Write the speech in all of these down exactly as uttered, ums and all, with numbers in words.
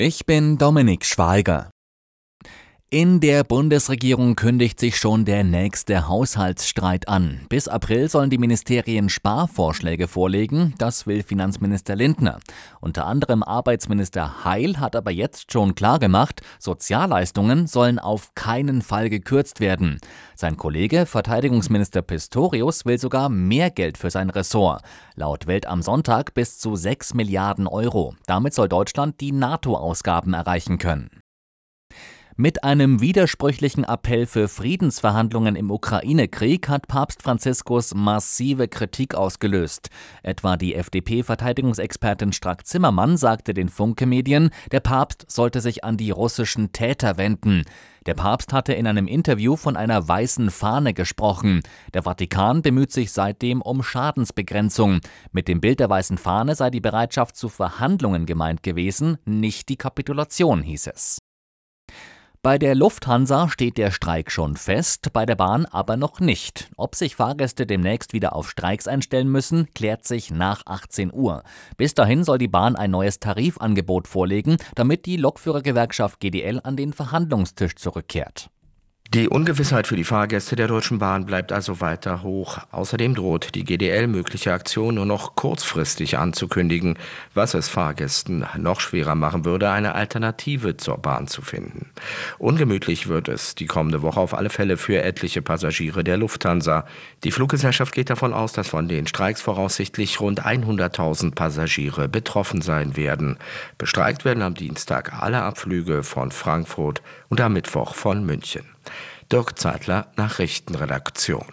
Ich bin Dominik Schweiger. In der Bundesregierung kündigt sich schon der nächste Haushaltsstreit an. Bis April sollen die Ministerien Sparvorschläge vorlegen, das will Finanzminister Lindner. Unter anderem Arbeitsminister Heil hat aber jetzt schon klargemacht, Sozialleistungen sollen auf keinen Fall gekürzt werden. Sein Kollege, Verteidigungsminister Pistorius, will sogar mehr Geld für sein Ressort. Laut Welt am Sonntag bis zu sechs Milliarden Euro. Damit soll Deutschland die NATO-Ausgaben erreichen können. Mit einem widersprüchlichen Appell für Friedensverhandlungen im Ukraine-Krieg hat Papst Franziskus massive Kritik ausgelöst. Etwa die F D P-Verteidigungsexpertin Strack-Zimmermann sagte den Funke-Medien, der Papst sollte sich an die russischen Täter wenden. Der Papst hatte in einem Interview von einer weißen Fahne gesprochen. Der Vatikan bemüht sich seitdem um Schadensbegrenzung. Mit dem Bild der weißen Fahne sei die Bereitschaft zu Verhandlungen gemeint gewesen, nicht die Kapitulation, hieß es. Bei der Lufthansa steht der Streik schon fest, bei der Bahn aber noch nicht. Ob sich Fahrgäste demnächst wieder auf Streiks einstellen müssen, klärt sich nach achtzehn Uhr. Bis dahin soll die Bahn ein neues Tarifangebot vorlegen, damit die Lokführergewerkschaft G D L an den Verhandlungstisch zurückkehrt. Die Ungewissheit für die Fahrgäste der Deutschen Bahn bleibt also weiter hoch. Außerdem droht die G D L mögliche Aktionen nur noch kurzfristig anzukündigen, was es Fahrgästen noch schwerer machen würde, eine Alternative zur Bahn zu finden. Ungemütlich wird es die kommende Woche auf alle Fälle für etliche Passagiere der Lufthansa. Die Fluggesellschaft geht davon aus, dass von den Streiks voraussichtlich rund hunderttausend Passagiere betroffen sein werden. Bestreikt werden am Dienstag alle Abflüge von Frankfurt und am Mittwoch von München. Dirk Zeitler, Nachrichtenredaktion.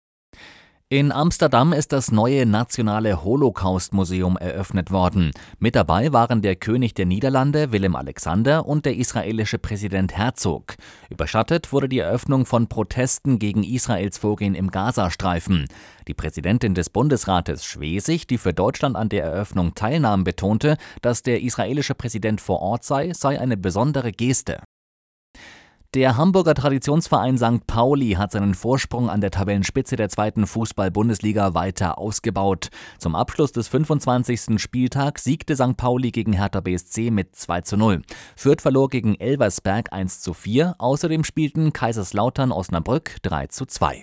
In Amsterdam ist das neue nationale Holocaust-Museum eröffnet worden. Mit dabei waren der König der Niederlande, Willem-Alexander, und der israelische Präsident Herzog. Überschattet wurde die Eröffnung von Protesten gegen Israels Vorgehen im Gazastreifen. Die Präsidentin des Bundesrates Schwesig, die für Deutschland an der Eröffnung teilnahm, betonte, dass der israelische Präsident vor Ort sei, sei eine besondere Geste. Der Hamburger Traditionsverein Sankt Pauli hat seinen Vorsprung an der Tabellenspitze der zweiten Fußball-Bundesliga weiter ausgebaut. Zum Abschluss des fünfundzwanzigsten Spieltags siegte Sankt Pauli gegen Hertha B S C mit zwei zu null. Fürth verlor gegen Elversberg eins zu vier, außerdem spielten Kaiserslautern Osnabrück drei zu zwei.